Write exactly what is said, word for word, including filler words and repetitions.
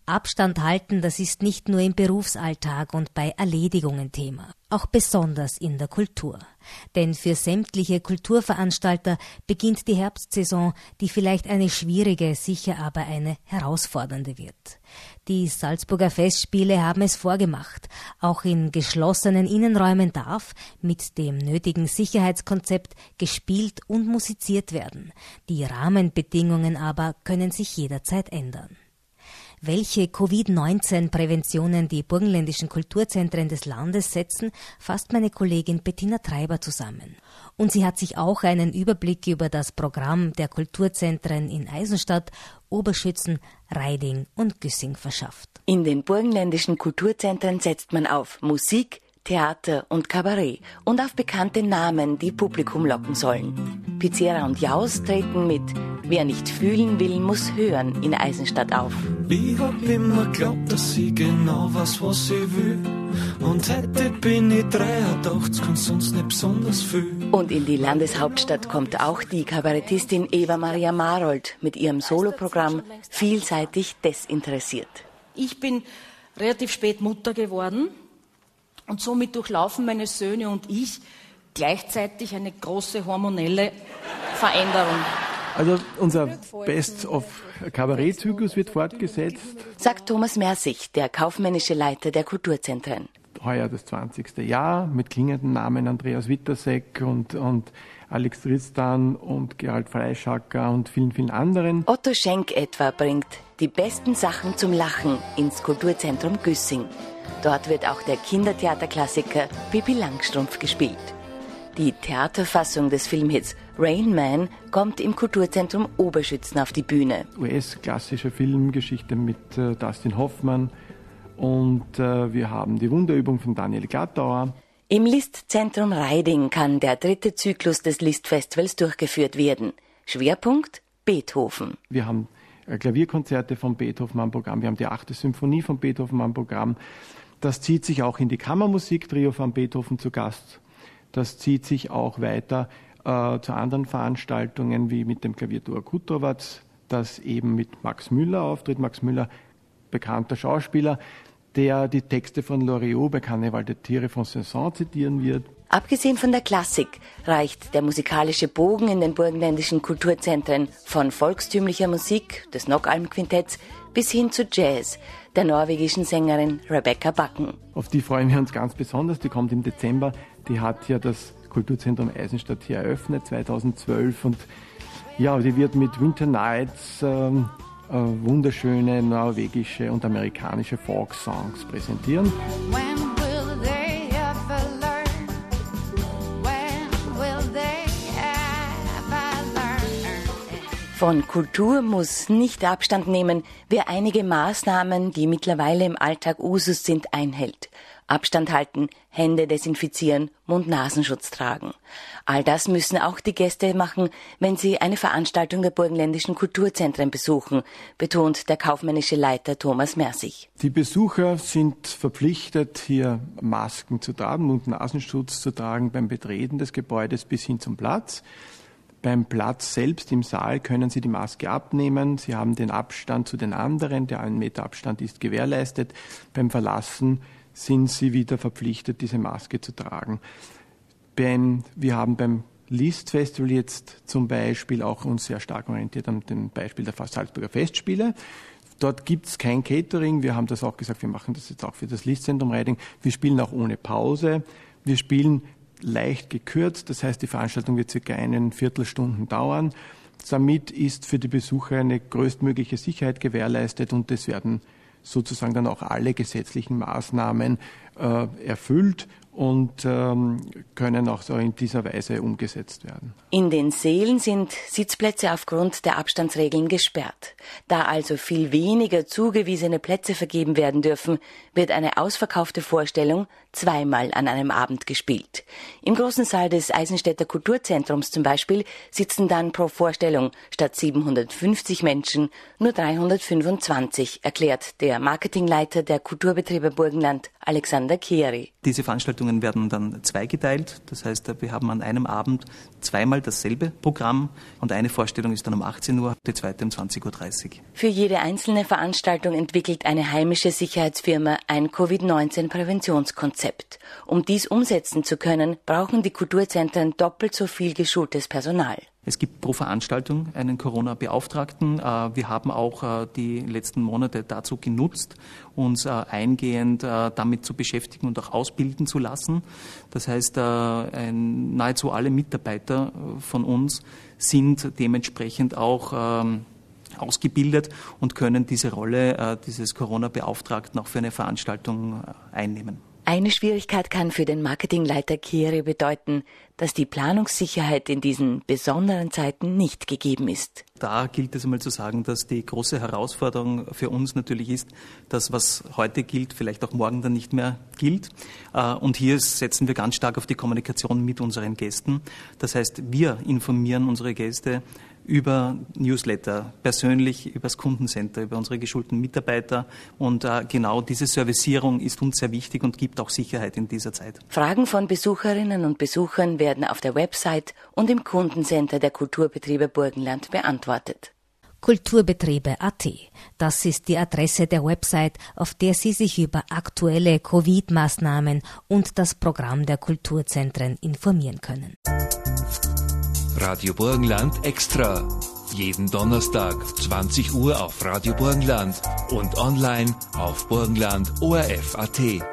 Abstand halten, das ist nicht nur im Berufsalltag und bei Erledigungen Thema, auch besonders in der Kultur. Denn für sämtliche Kulturveranstalter beginnt die Herbstsaison, die vielleicht eine schwierige, sicher aber eine herausfordernde wird. Die Salzburger Festspiele haben es vorgemacht. Auch in geschlossenen Innenräumen darf mit dem nötigen Sicherheitskonzept gespielt und musiziert werden. Die Rahmenbedingungen aber können sich jederzeit ändern. Welche Covid neunzehn Präventionen die burgenländischen Kulturzentren des Landes setzen, fasst meine Kollegin Bettina Treiber zusammen. Und sie hat sich auch einen Überblick über das Programm der Kulturzentren in Eisenstadt, Oberschützen, Raiding und Güssing verschafft. In den burgenländischen Kulturzentren setzt man auf Musik, Theater und Kabarett und auf bekannte Namen, die Publikum locken sollen. Pizzera und Jaus treten mit Wer nicht fühlen will, muss hören in Eisenstadt auf. Ich hab immer glaubt, dass ich genau weiß, was ich will. Und heute bin ich dreiundachtzig und sonst nicht besonders viel. Und in die Landeshauptstadt kommt auch die Kabarettistin Eva Maria Marold mit ihrem Soloprogramm Vielseitig desinteressiert. Ich bin relativ spät Mutter geworden. Und somit durchlaufen meine Söhne und ich gleichzeitig eine große hormonelle Veränderung. Also unser Best-of-Kabarett-Zyklus wird fortgesetzt, sagt Thomas Mersig, der kaufmännische Leiter der Kulturzentren. Heuer das zwanzigste Jahr mit klingenden Namen Andreas Wittersek und, und Alex Tristan und Gerald Fleischacker und vielen, vielen anderen. Otto Schenk etwa bringt die besten Sachen zum Lachen ins Kulturzentrum Güssing. Dort wird auch der Kindertheaterklassiker Pippi Langstrumpf gespielt. Die Theaterfassung des Filmhits Rain Man kommt im Kulturzentrum Oberschützen auf die Bühne. U S-klassische Filmgeschichte mit äh, Dustin Hoffmann und äh, wir haben die Wunderübung von Daniel Glattauer. Im Listzentrum Raiding kann der dritte Zyklus des Listfestivals durchgeführt werden. Schwerpunkt Beethoven. Wir haben äh, Klavierkonzerte von Beethoven am Programm, wir haben die achte Symphonie von Beethoven am Programm. Das zieht sich auch in die Kammermusik, Trio von Beethoven zu Gast. Das zieht sich auch weiter äh, zu anderen Veranstaltungen, wie mit dem Klavierduo Kutrovac, das eben mit Max Müller auftritt. Max Müller, bekannter Schauspieler, der die Texte von Loriot bei Karneval der Tiere von Saint-Saëns zitieren wird. Abgesehen von der Klassik reicht der musikalische Bogen in den burgenländischen Kulturzentren von volkstümlicher Musik des Nockalm-Quintetts bis hin zu Jazz der norwegischen Sängerin Rebecca Bakken. Auf die freuen wir uns ganz besonders. Die kommt im Dezember. Die hat ja das Kulturzentrum Eisenstadt hier eröffnet, zweitausendzwölf. Und ja, die wird mit Winter Nights ähm, äh, wunderschöne norwegische und amerikanische Folk-Songs präsentieren. Von Kultur muss nicht Abstand nehmen, wer einige Maßnahmen, die mittlerweile im Alltag Usus sind, einhält. Abstand halten, Hände desinfizieren, Mund-Nasenschutz tragen. All das müssen auch die Gäste machen, wenn sie eine Veranstaltung der burgenländischen Kulturzentren besuchen, betont der kaufmännische Leiter Thomas Mersig. Die Besucher sind verpflichtet, hier Masken zu tragen, Mund-Nasenschutz zu tragen beim Betreten des Gebäudes bis hin zum Platz. Beim Platz selbst im Saal können Sie die Maske abnehmen. Sie haben den Abstand zu den anderen. Der einen Meter Abstand ist gewährleistet. Beim Verlassen sind Sie wieder verpflichtet, diese Maske zu tragen. Beim, wir haben beim List-Festival jetzt zum Beispiel auch uns sehr stark orientiert an dem Beispiel der Salzburger Festspiele. Dort gibt es kein Catering. Wir haben das auch gesagt, wir machen das jetzt auch für das Listzentrum Raiding. Wir spielen auch ohne Pause. Wir spielen leicht gekürzt, das heißt, die Veranstaltung wird circa eine Viertelstunde dauern. Damit ist für die Besucher eine größtmögliche Sicherheit gewährleistet und es werden sozusagen dann auch alle gesetzlichen Maßnahmen äh, erfüllt und ähm, können auch so in dieser Weise umgesetzt werden. In den Sälen sind Sitzplätze aufgrund der Abstandsregeln gesperrt. Da also viel weniger zugewiesene Plätze vergeben werden dürfen, wird eine ausverkaufte Vorstellung zweimal an einem Abend gespielt. Im großen Saal des Eisenstädter Kulturzentrums zum Beispiel sitzen dann pro Vorstellung statt siebenhundertfünfzig Menschen nur dreihundertfünfundzwanzig, erklärt der Marketingleiter der Kulturbetriebe Burgenland, Alexander Kehri. Diese Veranstaltung Veranstaltungen werden dann zweigeteilt. Das heißt, wir haben an einem Abend zweimal dasselbe Programm und eine Vorstellung ist dann um achtzehn Uhr, die zweite um zwanzig Uhr dreißig. Für jede einzelne Veranstaltung entwickelt eine heimische Sicherheitsfirma ein Covid neunzehn Präventionskonzept. Um dies umsetzen zu können, brauchen die Kulturzentren doppelt so viel geschultes Personal. Es gibt pro Veranstaltung einen Corona-Beauftragten. Wir haben auch die letzten Monate dazu genutzt, uns eingehend damit zu beschäftigen und auch ausbilden zu lassen. Das heißt, nahezu alle Mitarbeiter von uns sind dementsprechend auch ausgebildet und können diese Rolle dieses Corona-Beauftragten auch für eine Veranstaltung einnehmen. Eine Schwierigkeit kann für den Marketingleiter Kehre bedeuten, dass die Planungssicherheit in diesen besonderen Zeiten nicht gegeben ist. Da gilt es einmal zu sagen, dass die große Herausforderung für uns natürlich ist, dass was heute gilt, vielleicht auch morgen dann nicht mehr gilt. Und hier setzen wir ganz stark auf die Kommunikation mit unseren Gästen. Das heißt, wir informieren unsere Gäste über Newsletter, persönlich über das Kundencenter, über unsere geschulten Mitarbeiter. Und äh, genau diese Servicierung ist uns sehr wichtig und gibt auch Sicherheit in dieser Zeit. Fragen von Besucherinnen und Besuchern werden auf der Website und im Kundencenter der Kulturbetriebe Burgenland beantwortet. Kulturbetriebe punkt at. Das ist die Adresse der Website, auf der Sie sich über aktuelle Covid-Maßnahmen und das Programm der Kulturzentren informieren können. Radio Burgenland Extra. Jeden Donnerstag zwanzig Uhr auf Radio Burgenland und online auf burgenland O R F punkt at.